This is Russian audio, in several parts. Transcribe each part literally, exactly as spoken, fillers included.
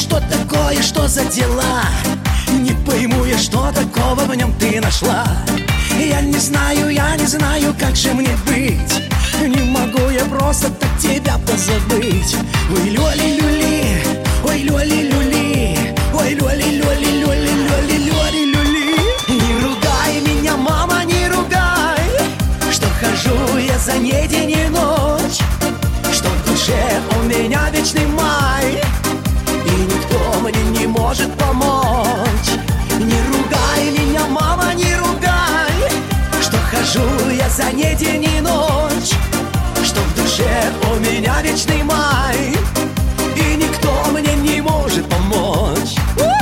что такое, что за дела? Не пойму я, что такого в нем ты нашла. Я не знаю, я не знаю, как же мне быть. Не могу я просто так тебя позабыть. Ой, люли-люли, ой, люли-люли, ой, люли-люли-люли-люли-люли-люли. Не ругай меня, мама, не ругай, что хожу я за ней день и ночь, что в душе у меня вечный май, и никто мне не может помочь. Не ругай меня, мама, не ругай, что хожу я за ней день и ночь, что в душе у меня вечный май, и никто мне не может помочь.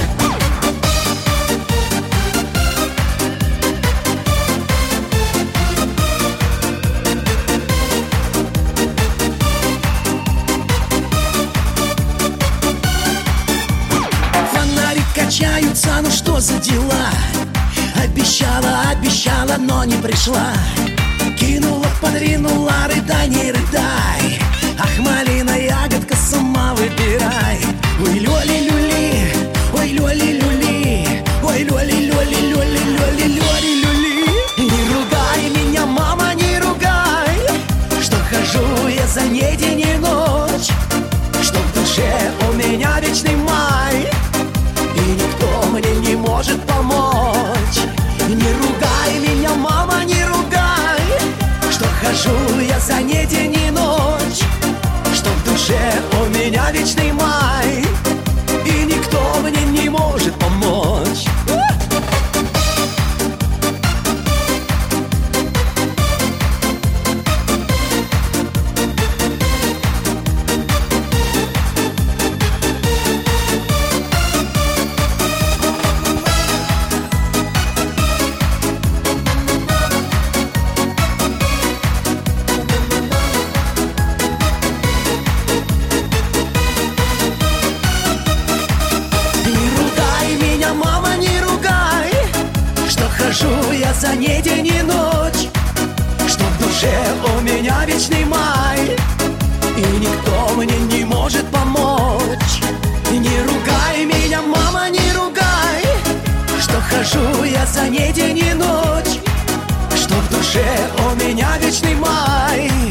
Фонари качаются, ну что за дела? Обещала, обещала, но не пришла. Кинула, подвинула, рыдай, не рыдай. Ах, малина, ягодка, сама выбирай. Ой, люли-люли, ой, люли-люли, ой, люли-люли-люли-люли-люли-люли. Не ругай меня, мама, не ругай, что хожу я за ней день и ночь, что в душе у меня вечный май, и никто мне не может помочь. Не ругай меня, мама, не ругай, что хожу я за ней день и ночь, что в душе у меня вечный май, и никто мне не может помочь. Хожу я за ней день и ночь, что в душе у меня вечный май, и никто мне не может помочь. Не ругай меня, мама, не ругай, что хожу я за ней день и ночь, что в душе у меня вечный май,